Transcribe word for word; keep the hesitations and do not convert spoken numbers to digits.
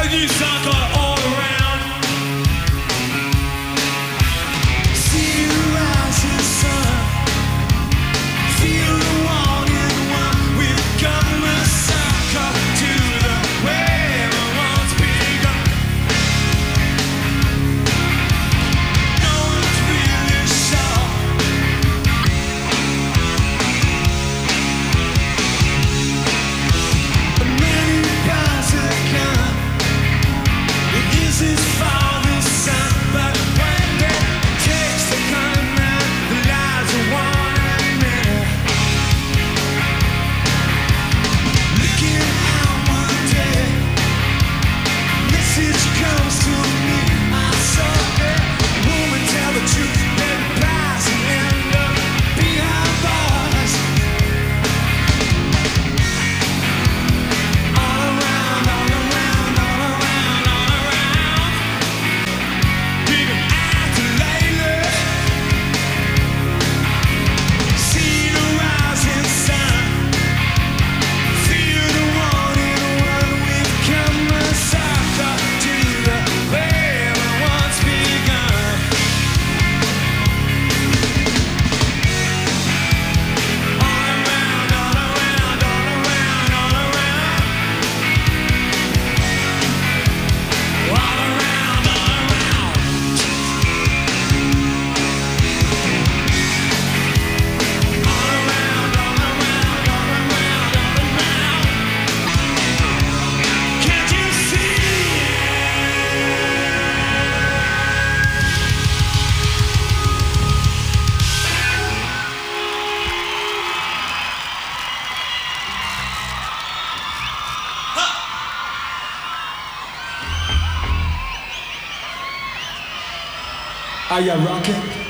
you sucker all around. See you rise in the sun. Feel the warning one. We've come a sucker to the way we once begun. No one's really sure. Many paths have come. This is father's son, but when it takes the kind man, the lives are one and many. Looking out one day, message comes to me. I saw a woman tell the truth, then pass and end up behind bars. All around, all around, all around, all around. Even after lately, see the rising sun, feel the warning one. We've come a sucker to the way we once begun. All around, all around, all around, all around. All around, all around. All around, all around, all around, all around. Can't you see Are you rocking?